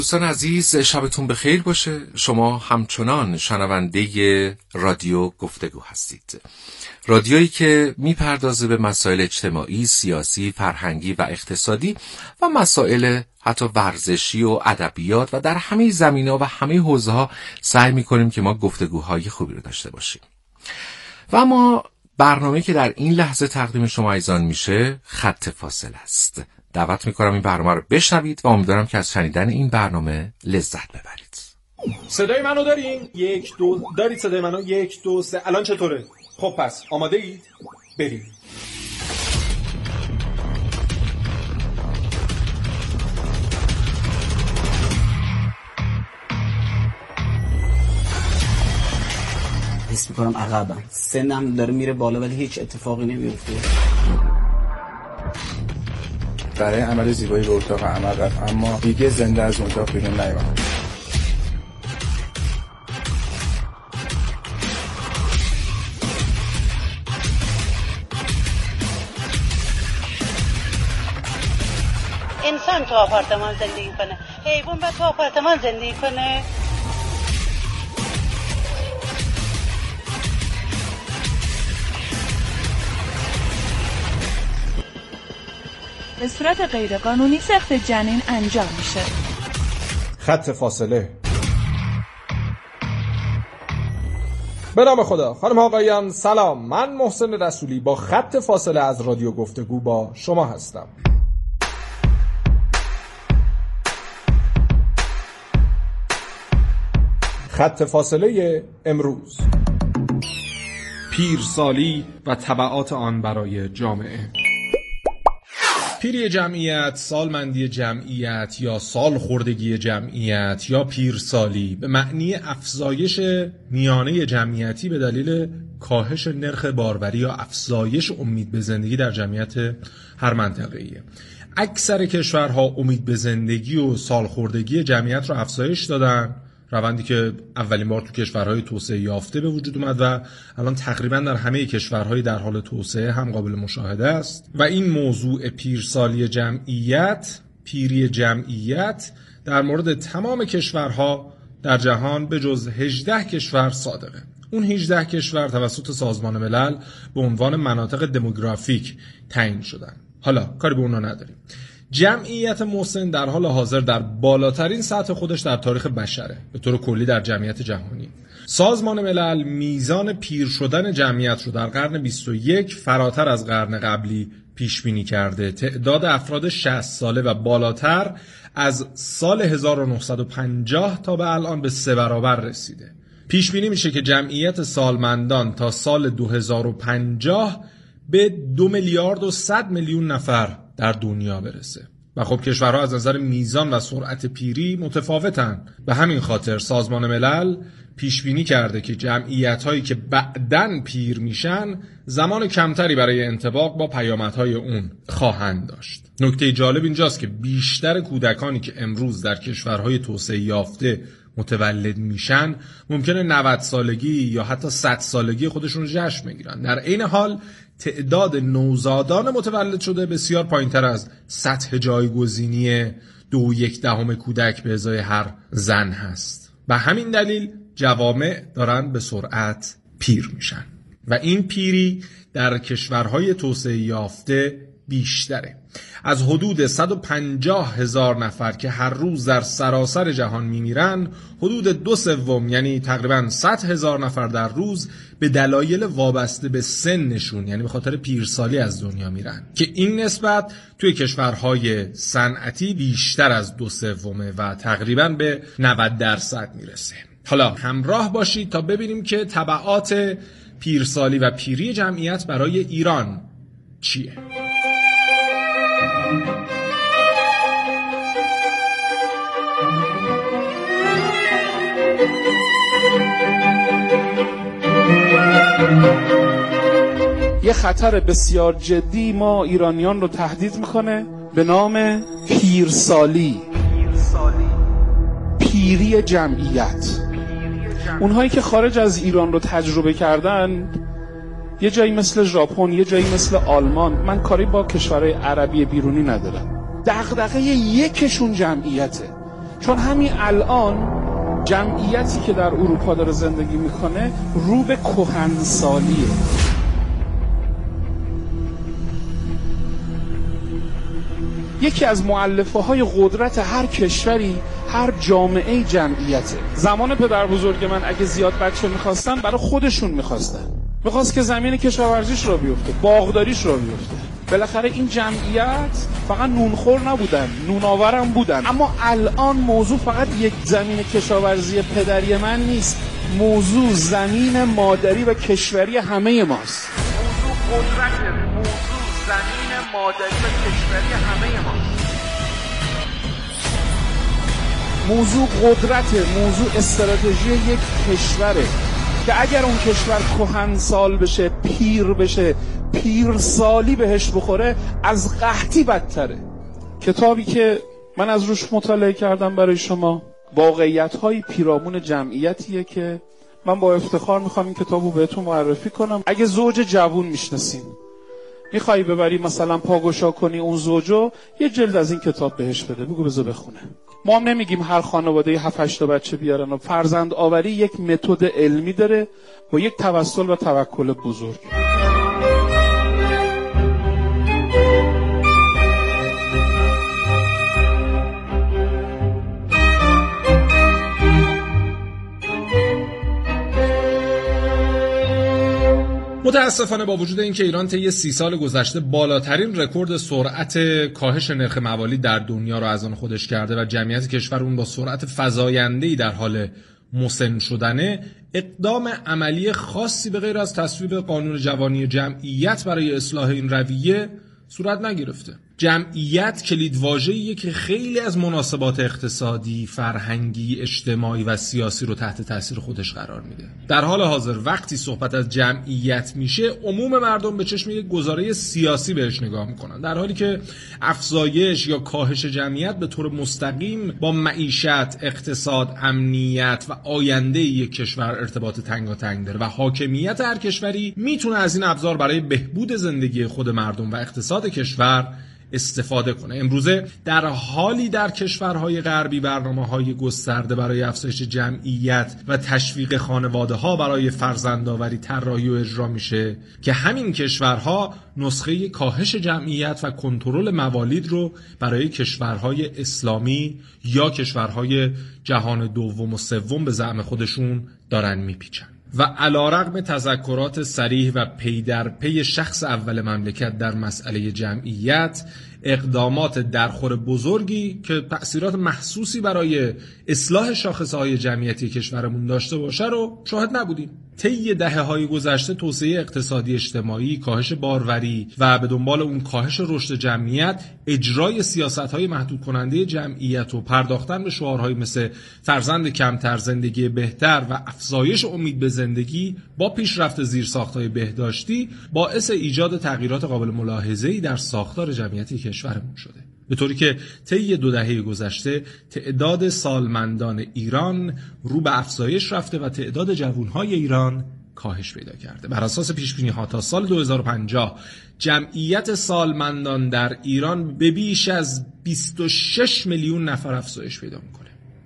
دوستان عزیز، شبتون بخیر باشه. شما همچنان شنونده رادیو گفتگو هستید، رادیویی که میپردازه به مسائل اجتماعی، سیاسی، فرهنگی و اقتصادی و مسائل حتی ورزشی و ادبیات و در همه زمینه‌ها و همه حوزه‌ها سعی میکنیم که ما گفتگوهای خوبی رو داشته باشیم. و اما برنامه‌ای که در این لحظه تقدیم شما عزیزان میشه خط فاصله است. دعوت میکنم این برنامه رو بشنوید و امیدوارم که از شنیدن این برنامه لذت ببرید. صدای منو دارین؟ 1 2 دارید صدای منو؟ 1 2 3. الان چطوره؟ خب پس آماده اید؟ بریم. حس میکنم عقبم، سنم داره میره بالا ولی هیچ اتفاقی نمیفته. برای عمل زیبایی به اتاق عمل رفت اما دیگه زنده از اتاق بیرون نیامد. انسان تو آپارتمان زندگی کنه، حیوان باید تو آپارتمان زندگی کنه. به صورت غیرقانونی سقط جنین انجام میشه. خط فاصله. به نام خدا. خانم آقایان سلام، من محسن رسولی با خط فاصله از رادیو گفتگو با شما هستم. خط فاصله امروز: پیرسالی و تبعات آن برای جامعه. پیری جمعیت، سالمندی جمعیت یا سالخوردگی جمعیت یا پیرسالی به معنی افزایش میانه جمعیتی به دلیل کاهش نرخ باروری یا افزایش امید به زندگی در جمعیت هر منطقه‌ایه. اکثر کشورها امید به زندگی و سالخوردگی جمعیت رو افزایش دادن، روندی که اولین بار تو کشورهای توسعه یافته به وجود اومد و الان تقریبا در همه کشورهای در حال توسعه هم قابل مشاهده است. و این موضوع پیرسالی جمعیت، پیری جمعیت در مورد تمام کشورها در جهان به جز 18 کشور صادقه. اون 18 کشور توسط سازمان ملل به عنوان مناطق دموگرافیک تعیین شدن. حالا کاری به اونا نداریم. جمعیت مسن در حال حاضر در بالاترین سطح خودش در تاریخ بشره به طور کلی در جمعیت جهانی. سازمان ملل میزان پیر شدن جمعیت رو در قرن 21 فراتر از قرن قبلی پیش بینی کرده. تعداد افراد 60 ساله و بالاتر از سال 1950 تا به الان به 3 برابر رسیده. پیش بینی میشه که جمعیت سالمندان تا سال 2050 به 2 میلیارد و 100 میلیون نفر در دنیا برسه. و خب کشورها از نظر میزان و سرعت پیری متفاوتن. به همین خاطر سازمان ملل پیش بینی کرده که جمعیت‌هایی که بعداً پیر میشن زمان کمتری برای انطباق با پیامدهای اون خواهند داشت. نکته جالب اینجاست که بیشتر کودکانی که امروز در کشورهای توسعه یافته متولد میشن ممکنه 90 سالگی یا حتی 100 سالگی خودشون رو جشن بگیرن. در عین حال تعداد نوزادان متولد شده بسیار پایین‌تر از سطح جایگزینی 2.1 کودک به ازای هر زن هست. به همین دلیل جوامع دارن به سرعت پیر میشن و این پیری در کشورهای توسعه یافته بیشتره. از حدود 150,000 نفر که هر روز در سراسر جهان میمیرن، حدود 2/3 یعنی تقریبا 100,000 نفر در روز به دلایل وابسته به سنشون یعنی به خاطر پیرسالی از دنیا میرن که این نسبت توی کشورهای صنعتی بیشتر از 2/3 و تقریبا به 90% میرسه. حالا همراه باشید تا ببینیم که تبعات پیرسالی و پیری جمعیت برای ایران چیه؟ یه خطر بسیار جدی ما ایرانیان رو تهدید میکنه به نام پیرسالی، پیری جمعیت. اونهایی که خارج از ایران رو تجربه کردن، یه جایی مثل ژاپن، یه جایی مثل آلمان، من کاری با کشورهای عربی بیرونی ندارم، دغدغه یکشون جمعیته. چون همین الان جمعیتی که در اروپا داره زندگی میکنه رو به کهنسالیه. یکی از مؤلفه‌های قدرت هر کشوری، هر جامعه جمعیته. زمان پدر بزرگ من اگه زیاد بچه میخواستن برای خودشون میخواستن. میخواست که زمین کشاورزیش را بیفته، باغداریش را بیفته. بالاخره این جمعیت فقط نونخور نبودن، نونآورم بودن. اما الان موضوع فقط یک زمین کشاورزی پدری من نیست. موضوع زمین مادری و کشوری همه ماست. موضوع قدرت، موضوع زمین مادری و کشوری همه ماست. موضوع قدرت، موضوع استراتژی یک کشوره که اگر اون کشور کهنسال بشه، پیر بشه، پیرسالی بهش بخوره، از قحطی بدتره. کتابی که من از روش مطالعه کردم برای شما، واقعیت‌های پیرامون جمعیتیه که من با افتخار میخوام این کتابو بهتون معرفی کنم. اگه زوج جوون میشناسین، میخوایی ببری مثلا پاگوشا کنی اون زوجو، یه جلد از این کتاب بهش بده، بگو بذار بخونه. ما هم نمیگیم هر خانواده 7-8 تا بچه بیارن. و فرزند آوری یک متد علمی داره با یک توسل و توکل بزرگ. متاسفانه با وجود اینکه ایران طی 30 سال گذشته بالاترین رکورد سرعت کاهش نرخ موالید در دنیا را از آن خودش کرده و جمعیت کشور اون با سرعت فزاینده‌ای در حال مسن شدنه، اقدام عملی خاصی به غیر از تصویب قانون جوانی جمعیت برای اصلاح این رویه صورت نگرفته. جمعیت کلیدواژه‌ایه که خیلی از مناسبات اقتصادی، فرهنگی، اجتماعی و سیاسی رو تحت تاثیر خودش قرار میده. در حال حاضر وقتی صحبت از جمعیت میشه، عموم مردم به چشم یک گزاره سیاسی بهش نگاه میکنن، در حالی که افزایش یا کاهش جمعیت به طور مستقیم با معیشت، اقتصاد، امنیت و آینده یک کشور ارتباط تنگاتنگ داره و حاکمیت هر کشوری میتونه از این ابزار برای بهبود زندگی خود مردم و اقتصاد کشور استفاده کنه. امروزه در حالی در کشورهای غربی برنامه‌های گسترده برای افزایش جمعیت و تشویق خانواده‌ها برای فرزندآوری طراحی و اجرا میشه که همین کشورها نسخه کاهش جمعیت و کنترل موالید رو برای کشورهای اسلامی یا کشورهای جهان دوم و سوم به زعم خودشون دارن میپیچن. و علیرغم تذکرات صریح و پی در پی شخص اول مملکت در مسئله جمعیت، اقدامات درخور بزرگی که تأثیرات محسوسی برای اصلاح شاخصهای جمعیتی کشورمون داشته باشه رو شاهد نبودیم. طی دهه‌های گذشته توسعه اقتصادی اجتماعی، کاهش باروری و به دنبال اون کاهش رشد جمعیت، اجرای سیاست‌های محدود کننده جمعیت و پرداختن به شعارهایی مثل فرزند کمتر، زندگی بهتر و افزایش امید به زندگی با پیشرفت زیرساخت‌های بهداشتی باعث ایجاد تغییرات قابل ملاحظه‌ای در ساختار جمعیتی کشورمون شده. به طوری که طی 2 دهه گذشته تعداد سالمندان ایران رو به افزایش رفته و تعداد جوانهای ایران کاهش پیدا کرده. بر اساس پیش‌بینی‌ها تا سال 2050 جمعیت سالمندان در ایران به بیش از 26 میلیون نفر افزایش پیدا میکنه.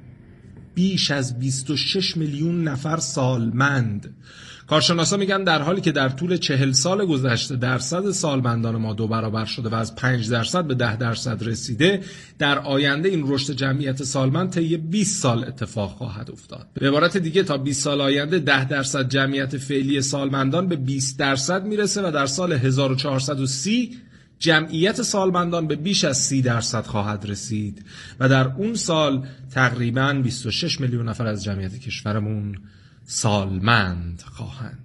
بیش از 26 میلیون نفر سالمند. کارشناسا میگن در حالی که در طول 40 سال گذشته درصد سالمندان ما 2 برابر شده و از 5% به 10% رسیده، در آینده این رشد جمعیت سالمند طی 20 سال اتفاق خواهد افتاد. به عبارت دیگه تا 20 سال آینده 10% جمعیت فعلی سالمندان به 20% میرسه و در سال 1430 جمعیت سالمندان به بیش از 30% خواهد رسید و در اون سال تقریباً 26 میلیون نفر از جمعیت کشورمون سالمند خواهند.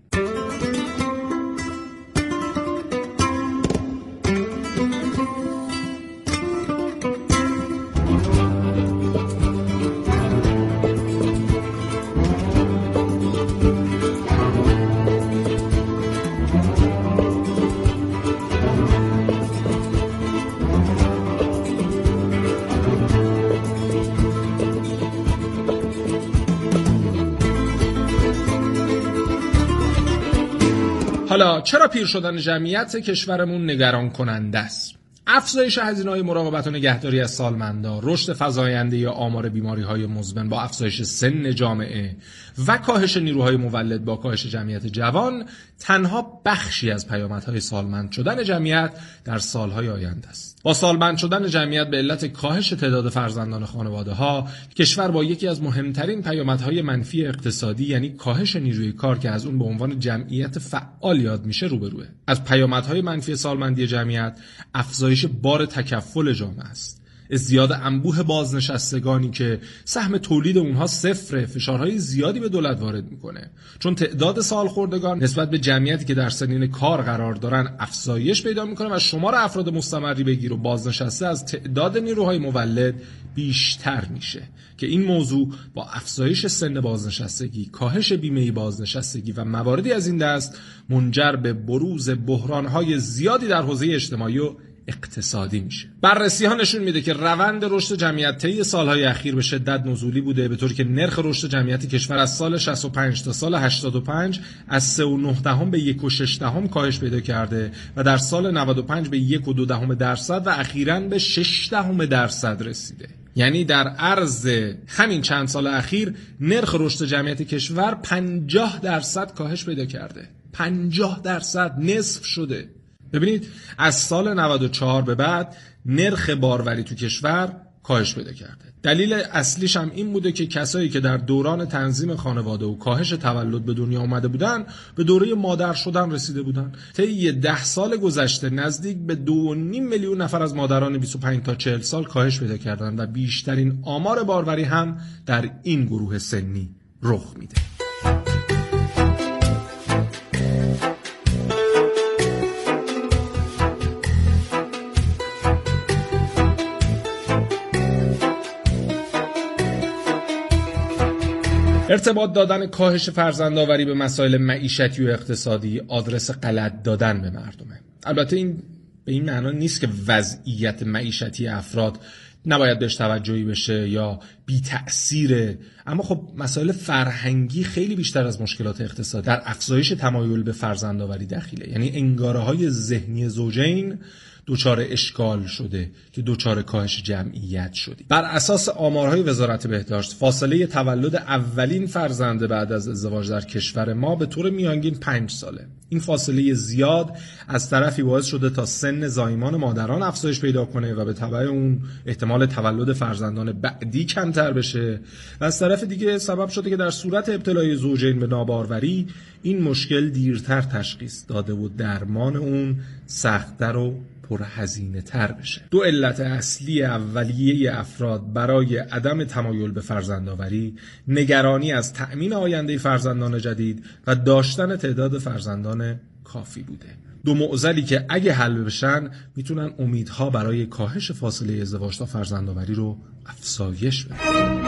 حالا چرا پیر شدن جمعیت کشورمون نگران کننده است؟ افزایش هزینه‌های مراقبت و نگهداری از سالمندان، رشد فزاینده آمار بیماری‌های مزمن با افزایش سن جامعه و کاهش نیروهای مولد با کاهش جمعیت جوان تنها بخشی از پیامدهای سالمند شدن جمعیت در سالهای آینده است. با سالمند شدن جمعیت به علت کاهش تعداد فرزندان خانواده‌ها، کشور با یکی از مهمترین پیامدهای منفی اقتصادی یعنی کاهش نیروی کار که از اون به عنوان جمعیت فعال یاد میشه روبروه. از پیامدهای منفی سالمندی جمعیت افزایش بار تکفل جامعه است. ازدیاد انبوه بازنشستگانی که سهم تولید اونها صفره، فشارهای زیادی به دولت وارد میکنه، چون تعداد سالخوردگان نسبت به جمعیتی که در سنین کار قرار دارن افزایش پیدا میکنه و شمار افراد مستمری بگیر و بازنشسته از تعداد نیروهای مولد بیشتر میشه که این موضوع با افزایش سن بازنشستگی، کاهش بیمه بازنشستگی و مواردی از این دست منجر به بروز بحرانهای زیادی در حوزه اجتماعی و اقتصادی میشه. بررسی ها نشون میده که روند رشد جمعیت طی سالهای اخیر به شدت نزولی بوده، به طوری که نرخ رشد جمعیت کشور از سال 65 تا سال 85 از 3.9 به 1.6 کاهش پیدا کرده و در سال 95 به 1.2% و اخیراً به 0.6% رسیده. یعنی در عرض همین چند سال اخیر نرخ رشد جمعیت کشور 50% کاهش پیدا کرده. 50% نصف شده. ببینید از سال 94 به بعد نرخ باروری تو کشور کاهش پیدا کرده. دلیل اصلیش هم این بوده که کسایی که در دوران تنظیم خانواده و کاهش تولد به دنیا اومده بودن به دوره مادر شدن رسیده بودن. طی 10 سال گذشته نزدیک به 2.5 میلیون نفر از مادران 25 تا 40 سال کاهش پیدا کردن و بیشترین آمار باروری هم در این گروه سنی رخ میده. ارتباط دادن کاهش فرزندآوری به مسائل معیشتی و اقتصادی آدرس غلط دادن به مردمه. البته این به این معنا نیست که وضعیت معیشتی افراد نباید بهش توجهی بشه یا بی تأثیره، اما خب مسائل فرهنگی خیلی بیشتر از مشکلات اقتصادی در افزایش تمایل به فرزندآوری دخیله. یعنی انگاره‌های ذهنی زوجین دوچار اشکال شده که دوچار کاهش جمعیت شدی. بر اساس آمارهای وزارت بهداشت فاصله تولد اولین فرزند بعد از ازدواج در کشور ما به طور میانگین 5 ساله. این فاصله زیاد از طرفی باعث شده تا سن زایمان مادران افزایش پیدا کنه و به تبع اون احتمال تولد فرزندان بعدی کمتر بشه و از طرف دیگه سبب شده که در صورت ابتلای زوجین به ناباروری این مشکل دیرتر تشخیص داده و درمان اون سخت‌تر و پرهزینه تر بشه. دو علت اصلی اولیه افراد برای عدم تمایل به فرزندآوری نگرانی از تأمین آینده فرزندان جدید و داشتن تعداد فرزندان کافی بوده. دو معضلی که اگه حل بشن میتونن امیدها برای کاهش فاصله ازدواج تا فرزندآوری رو افزایش بدن.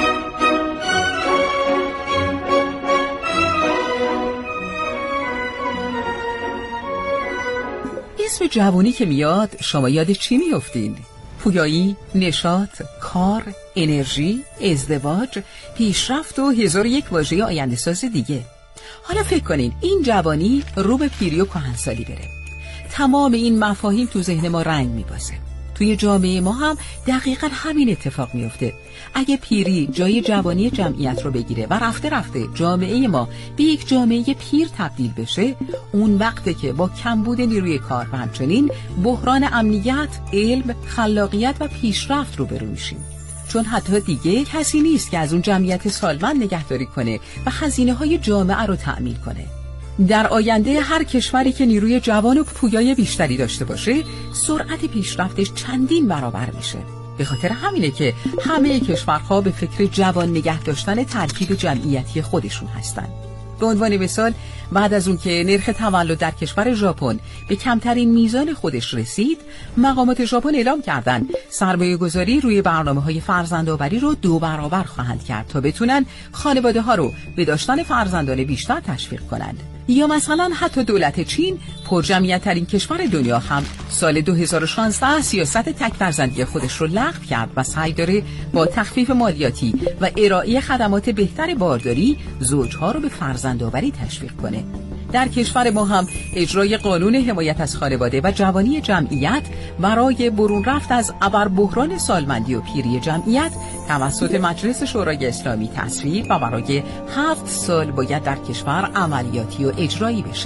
اسم جوانی که میاد شما یاد چی میافتین؟ پویایی، نشاط، کار، انرژی، ازدواج، پیشرفت و 1001 واژه آینده ساز دیگه. حالا فکر کنین این جوانی رو به پیری و کهنسالی بره. تمام این مفاهیم تو ذهن ما رنگ میبازه. توی جامعه ما هم دقیقاً همین اتفاق میفته. اگه پیری جای جوانی جمعیت رو بگیره و رفته رفته جامعه ما به یک جامعه پیر تبدیل بشه، اون وقته که با کمبود نیروی کار و همچنین بحران امنیت، علم، خلاقیت و پیشرفت رو برو میشیم. چون حتی دیگه کسی نیست که از اون جمعیت سالمند نگهداری کنه و هزینه‌های جامعه رو تأمین کنه. در آینده هر کشوری که نیروی جوان و پویای بیشتری داشته باشه، سرعت پیشرفتش چندین برابر میشه. به خاطر همینه که همه کشورها به فکر جوان نگه داشتن ترکیب جمعیتی خودشون هستن. به عنوان مثال بعد از اون که نرخ تولد در کشور ژاپن به کمترین میزان خودش رسید، مقامات ژاپن اعلام کردن سرمایه‌گذاری روی برنامه‌های فرزندآوری رو 2 برابر خواهند کرد تا بتونن خانواده‌ها رو به داشتن فرزندان بیشتر تشویق کنند. یا مثلا حتی دولت چین، پرجمعیت‌ترین کشور دنیا، هم سال 2016 سیاست تک فرزندی خودش رو لغو کرد و سعی داره با تخفیف مالیاتی و ارائه خدمات بهتر بارداری زوجها رو به فرزندآوری تشویق کنه. در کشور ما هم اجرای قانون حمایت از خانواده و جوانی جمعیت برای برون رفت از ابربحران سالمندی و پیری جمعیت توسط مجلس شورای اسلامی تصویب و برای 7 سال باید در کشور عملیاتی و اجرایی بشه.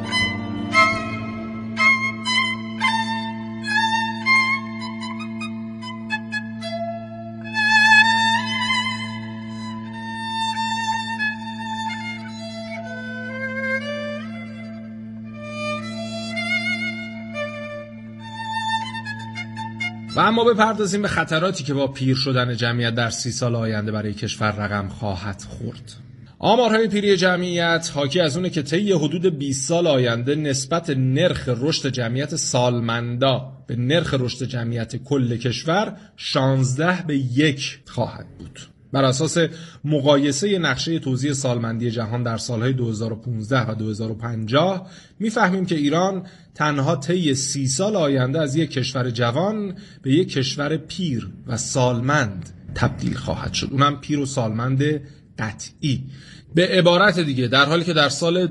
و اما بپردازیم به خطراتی که با پیر شدن جمعیت در 30 سال آینده برای کشور رقم خواهد خورد. آمارهای پیری جمعیت حاکی از اونه که طی حدود 20 سال آینده نسبت نرخ رشد جمعیت سالمندا به نرخ رشد جمعیت کل کشور 16:1 خواهد بود. بر اساس مقایسه نقشه توزیع سالمندی جهان در سالهای 2015 و 2050 میفهمیم که ایران تنها طی 30 سال آینده از یک کشور جوان به یک کشور پیر و سالمند تبدیل خواهد شد، اونم پیر و سالمند قطعی. به عبارت دیگه در حالی که در سال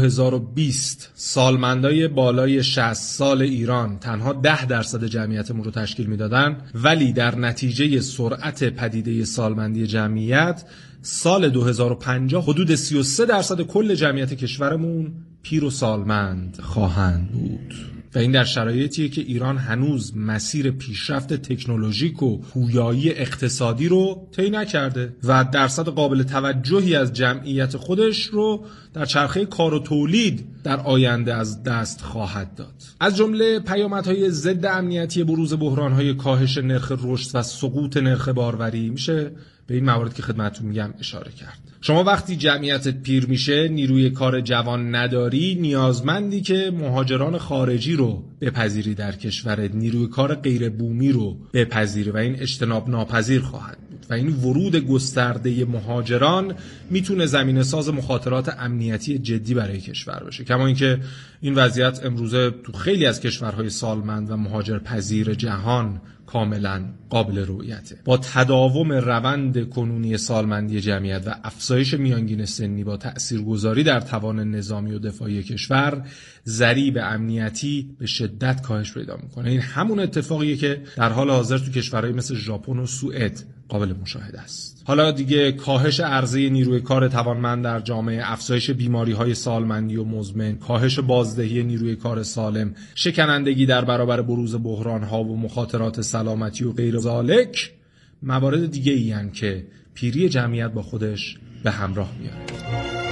2020 سالمندای بالای 60 سال ایران تنها 10% جمعیتمون رو تشکیل میدادن، ولی در نتیجه سرعت پدیده سالمندی جمعیت سال 2050 حدود 33% کل جمعیت کشورمون پیر و سالمند خواهند بود. و این در شرایطیه که ایران هنوز مسیر پیشرفت تکنولوژیک و پویایی اقتصادی رو طی نکرده و درصد قابل توجهی از جمعیت خودش رو در چرخه کار و تولید در آینده از دست خواهد داد. از جمله پیامدهای ضد امنیتی بروز بحرانهای کاهش نرخ رشد و سقوط نرخ باروری میشه به این موارد که خدمتتون میگم اشاره کرد. شما وقتی جمعیتت پیر میشه، نیروی کار جوان نداری، نیازمندی که مهاجران خارجی رو بپذیری در کشورت، نیروی کار غیر بومی رو بپذیری و این اجتناب ناپذیر خواهد بود و این ورود گسترده مهاجران میتونه زمینه ساز مخاطرات امنیتی جدی برای کشور باشه. کما اینکه این وضعیت امروزه تو خیلی از کشورهای سالمند و مهاجرپذیر جهان کاملا قابل رؤیته. با تداوم روند کنونی سالمندی جمعیت و افزایش میانگین سنی با تأثیرگذاری در توان نظامی و دفاعی کشور، ضریب امنیتی به شدت کاهش پیدا میکنه. این همون اتفاقیه که در حال حاضر تو کشورهای مثل ژاپن و سوئد قابل مشاهده است. حالا دیگه کاهش عرضه نیروی کار توانمند در جامعه، افزایش بیماری‌های سالمندی و مزمن، کاهش بازدهی نیروی کار سالم، شکنندگی در برابر بروز بحران‌ها و مخاطرات سلامتی و غیر ذالک موارد دیگه ای‌اند که پیری جمعیت با خودش به همراه میاره.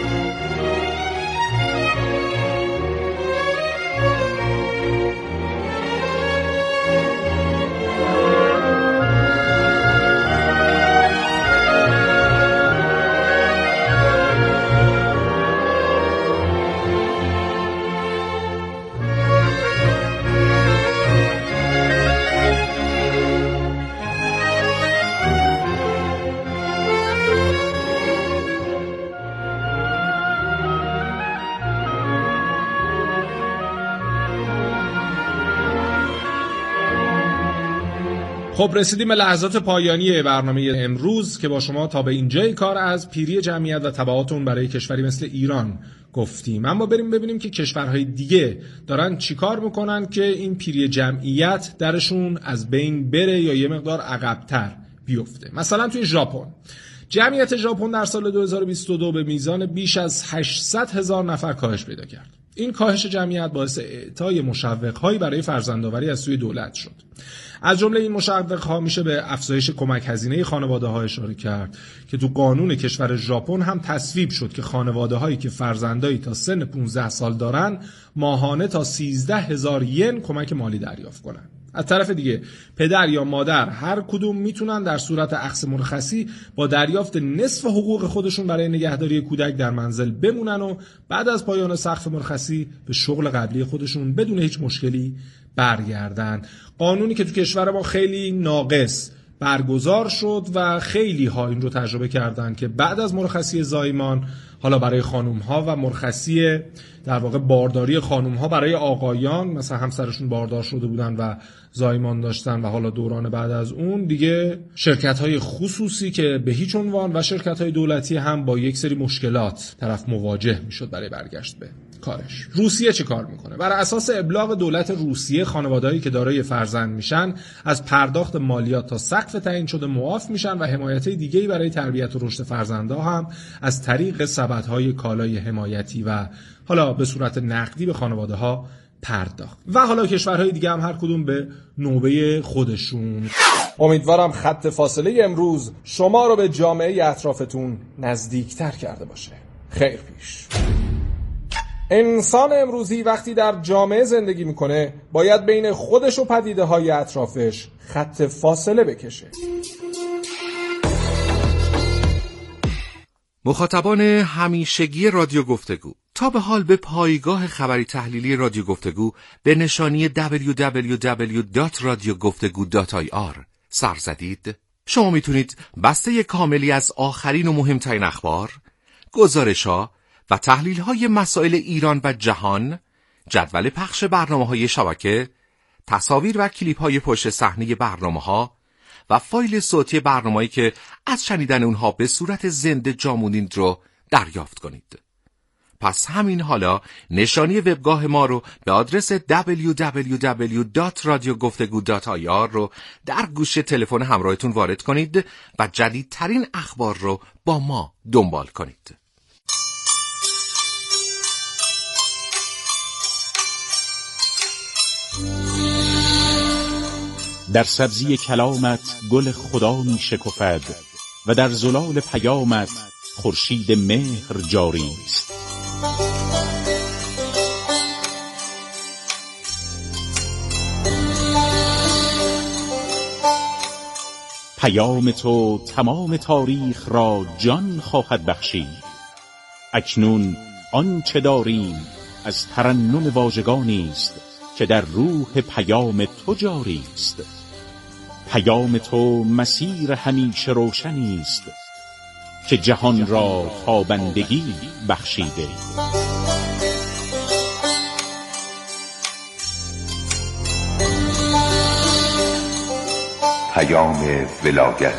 خب رسیدیم به لحظات پایانی برنامه امروز که با شما تا به اینجای کار از پیری جمعیت و تبعات اون برای کشوری مثل ایران گفتیم. اما بریم ببینیم که کشورهای دیگه دارن چیکار میکنن که این پیری جمعیت درشون از بین بره یا یه مقدار عقب‌تر بیفته. مثلا توی ژاپن جمعیت ژاپن در سال 2022 به میزان بیش از 800,000 نفر کاهش پیدا کرد. این کاهش جمعیت باعث اعطای مشوق‌هایی برای فرزندآوری از سوی دولت شد. از جمله این مشوق‌ها میشه به افزایش کمک هزینه خانواده‌ها اشاره کرد که تو قانون کشور ژاپن هم تصویب شد که خانواده‌هایی که فرزندایی تا سن 15 سال دارن ماهانه تا 13,000 ین کمک مالی دریافت کنن. از طرف دیگه پدر یا مادر هر کدوم میتونن در صورت اخذ مرخصی با دریافت نصف حقوق خودشون برای نگهداری کودک در منزل بمونن و بعد از پایان سقف مرخصی به شغل قبلی خودشون بدون هیچ مشکلی برگردن. قانونی که تو کشور ما خیلی ناقص برگزار شد و خیلی ها این رو تجربه کردن که بعد از مرخصی زایمان، حالا برای خانوم ها و مرخصی در واقع بارداری خانوم ها برای آقایان، مثلا همسرشون باردار شده بودن و زایمان داشتن و حالا دوران بعد از اون دیگه شرکت های خصوصی که به هیچ عنوان و شرکت های دولتی هم با یک سری مشکلات طرف مواجه میشد برای برگشت به کارش. روسیه چه کار میکنه؟ بر اساس ابلاغ دولت روسیه خانواده‌ای که دارای فرزند میشن از پرداخت مالیات تا سقف تعیین شده معاف میشن و حمایت‌های دیگه‌ای برای تربیت و رشد فرزندها هم از طریق سبدهای کالای حمایتی و حالا به صورت نقدی به خانواده‌ها پرداخت. و حالا کشورهای دیگه هم هر کدوم به نوبه خودشون. امیدوارم خط فاصله امروز شما رو به جامعه اطرافتون نزدیکتر کرده باشه. خیر پیش. انسان امروزی وقتی در جامعه زندگی میکنه باید بین خودش و پدیده های اطرافش خط فاصله بکشه. مخاطبان همیشگی رادیو گفتگو، تا به حال به پایگاه خبری تحلیلی رادیو گفتگو به نشانی www.radiogoftegu.ir سر زدید؟ شما میتونید بسته کاملی از آخرین و مهمترین اخبار، گزارش‌ها و تحلیل‌های مسائل ایران و جهان، جدول پخش برنامه‌های شبکه، تصاویر و کلیپ‌های پشت صحنه برنامه‌ها و فایل صوتی برنامه‌ای که از شنیدن اونها به صورت زنده جا موندید رو دریافت کنید. پس همین حالا نشانی وبگاه ما رو به آدرس www.radiogoftegu.ir رو در گوشه تلفن همراهتون وارد کنید و جدیدترین اخبار رو با ما دنبال کنید. در سبزی کلامت گل خدا می شکفد و در زلال پیامت خورشید مهر جاری است. پیام تو تمام تاریخ را جان خواهد بخشید. اکنون آنچه داریم از ترنم واژگانی است که در روح پیام تو جاری است. پیام تو مسیر همیشه روشنی است که جهان را تابندگی بخشیده. پیام ولایت.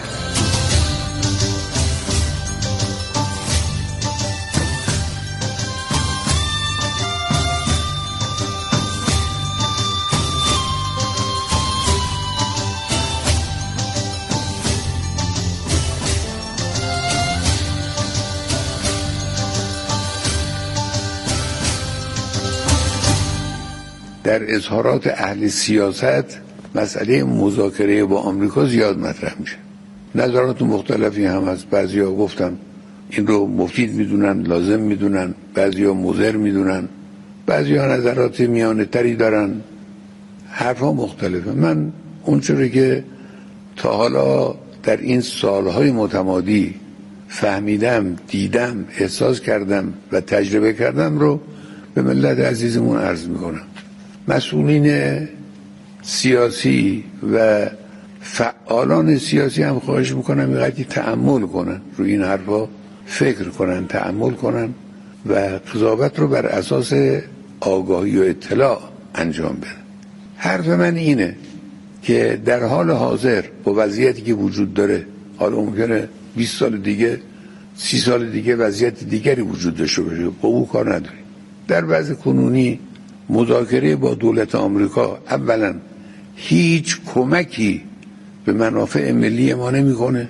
در اظهارات اهل سیاست مسئله مذاکره با آمریکا زیاد مطرح میشه. نظرات مختلفی هم از بعضیا گفتم این رو مفید میدونن، لازم میدونن، بعضیا مضر میدونن، بعضیا نظرات میانه تری دارن، حرفا مختلفه. من اون چیزی که تا حالا در این سالهای متمادی فهمیدم، دیدم، احساس کردم و تجربه کردم رو به ملت عزیزمون عرض میکنم. مسئولین سیاسی و فعالان سیاسی هم خواهش میکنم اینقدر تأمل کنن روی این حرفا، فکر کنن، تأمل کنن و قضاوت رو بر اساس آگاهی و اطلاع انجام بدن. حرف من اینه که در حال حاضر با وضعیتی که وجود داره، حالا ممکنه 20 سال دیگه 30 سال دیگه وضعیت دیگری وجود داشته باشه، با او کار نداریم. در وضع کنونی مذاکره با دولت آمریکا اولا هیچ کمکی به منافع ملی ما نمیکنه،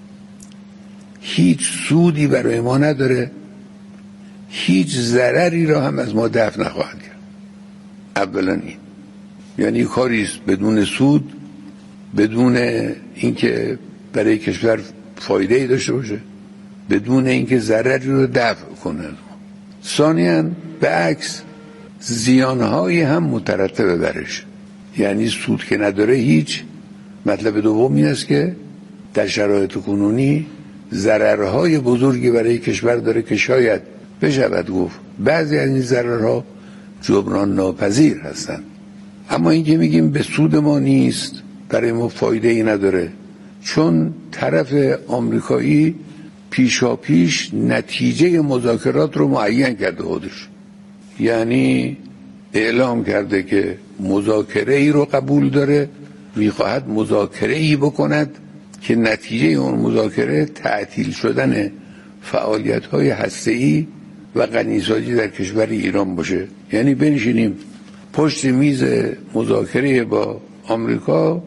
هیچ سودی برای ما نداره، هیچ ضرری را هم از ما دفع نخواهد کرد. اولا این یعنی کاریست بدون سود، بدون اینکه برای کشور فایده‌ای داشته باشه، بدون اینکه ضرری رو دفع کنه. ثانیاً به عکس زیانهایی هم مترتبه برش، یعنی سود که نداره هیچ. مطلب دوم این است که در شرایط کنونی ضررهای بزرگی برای کشور داره که شاید بشود گفت بعضی از این ضررها جبران ناپذیر هستند. اما این که میگیم به سود ما نیست، برای ما فایده ای نداره، چون طرف آمریکایی پیشاپیش نتیجه مذاکرات رو معین کرده خودش، یعنی اعلام کرده که مذاکره ای رو قبول داره، میخواهد مذاکره ای بکند که نتیجه اون مذاکره تعطیل شدن فعالیت های هسته‌ای و غنیسازی در کشور ایران باشه. یعنی بنشینیم پشت میز مذاکره با آمریکا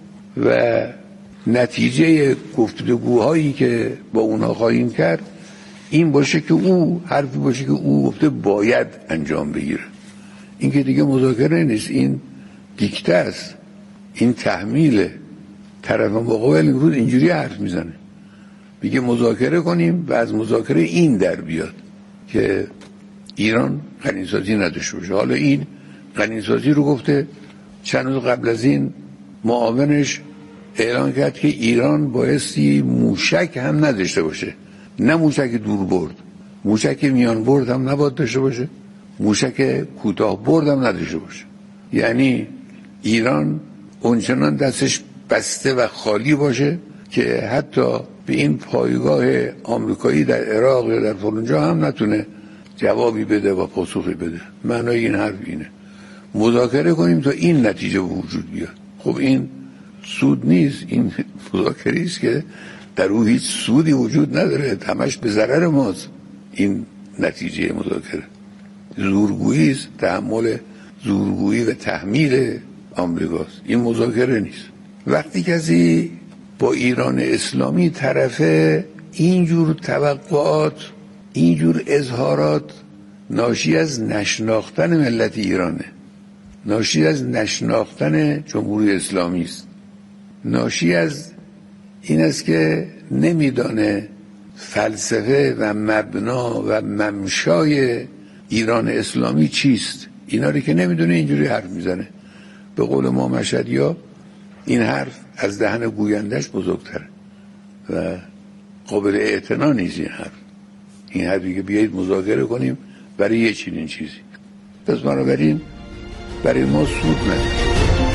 و نتیجه گفتگوهایی که با اونا خواهیم کرد این باشه که او حرفی باشه که او گفته باید انجام بگیره. این که دیگه مذاکره نیست، این دیکته است، این تحمیل. طرف مقابل امروز اینجوری حرف میزنه، میگه مذاکره کنیم و از مذاکره این در بیاد که ایران غنیسازی نداشته باشه. حالا این غنیسازی رو گفته، چند روز قبل از این معاونش اعلان کرد که ایران بایستی موشک هم نداشته باشه، نه موشک دور برد، موشک میان برد هم نباید داشته باشه، موشک کوتاه برد هم نداشته باشه. یعنی ایران اونچنان دستش بسته و خالی باشه که حتی به این پایگاه آمریکایی در عراق یا در فلانجا هم نتونه جوابی بده و پاسخی بده. معنای این حرف اینه مذاکره کنیم تا این نتیجه به وجود بیاد. خب این سود نیست، این مذاکره است که در او هیچ سودی وجود نداره، همش به ضرر ماست. این نتیجه مذاکره زورگویی است، تحمل زورگویی و تحمیل آمریکاست. این مذاکره نیست. وقتی کسی با ایران اسلامی طرفه، اینجور توقعات، اینجور اظهارات ناشی از نشناختن ملت ایرانه، ناشی از نشناختن جمهوری اسلامی است، ناشی از این است که نمیدانه فلسفه و مبنا و ممشای ایران اسلامی چیست. اینا رو که نمیدونه اینجوری حرف میزنه. به قول ما مشهدی‌ها این حرف از دهن گویندش بزرگتره و قابل اعتنا نیست. این حرفی که بیایید مذاکره کنیم برای یه چنین چیزی، پس بنابراین برای ما سود نداره.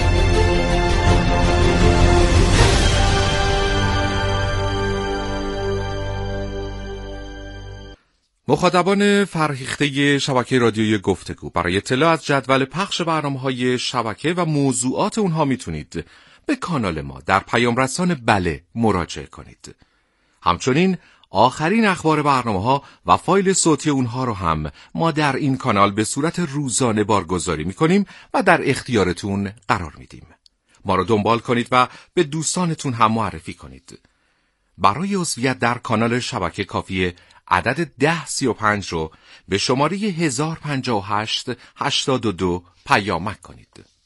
مخاطبان فرهیخته شبکه رادیویی گفتگو، برای اطلاع از جدول پخش برنامه‌های شبکه و موضوعات اونها میتونید به کانال ما در پیام رسان بله مراجعه کنید. همچنین آخرین اخبار برنامه‌ها و فایل صوتی اونها رو هم ما در این کانال به صورت روزانه بارگذاری میکنیم و در اختیارتون قرار میدیم. ما رو دنبال کنید و به دوستانتون هم معرفی کنید. برای عضویت در کانال شبکه کافیه عدد 1035 رو به شماره 1058 82 پیامک کنید.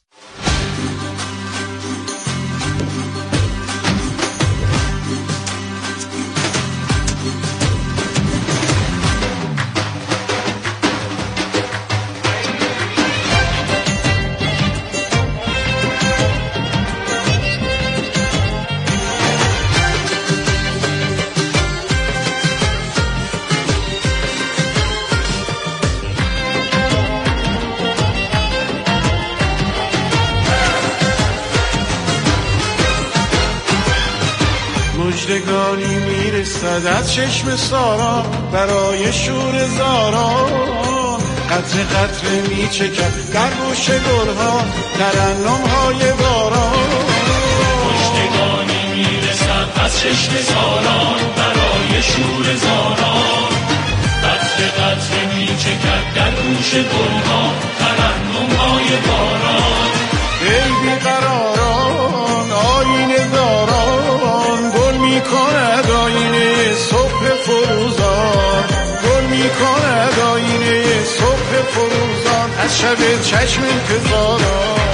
مژدگانی میرسد از چشم سارا برای شور زارا، قطره قطره میچکد در گوش گلها ترنم‌های باران. مژدگانی میرسد از چشم سارا برای شور زارا، قطره قطره میچکد در گوش گلها ترنم‌های باران. ای بیقراران آینه داران، گل میکند آینه صبح فروزان، گل میکند آینه صبح فروزان از شب چشم انتظاران.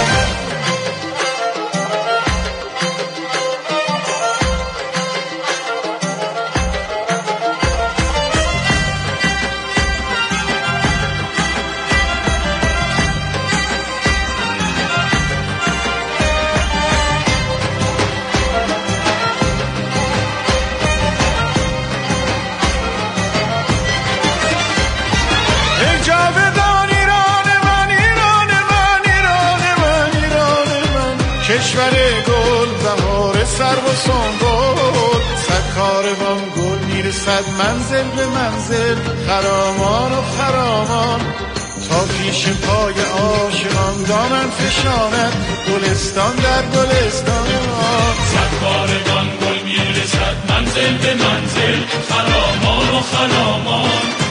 کشور گل بهار سر و سنبول، صد کاروان گل میرسد منزل به منزل، خرامان و خرامان تا پیش پای عاشقان دامن فشاند گلستان در گلستان. صد کاروان گل میرسد منزل به منزل، خرامان و خرامان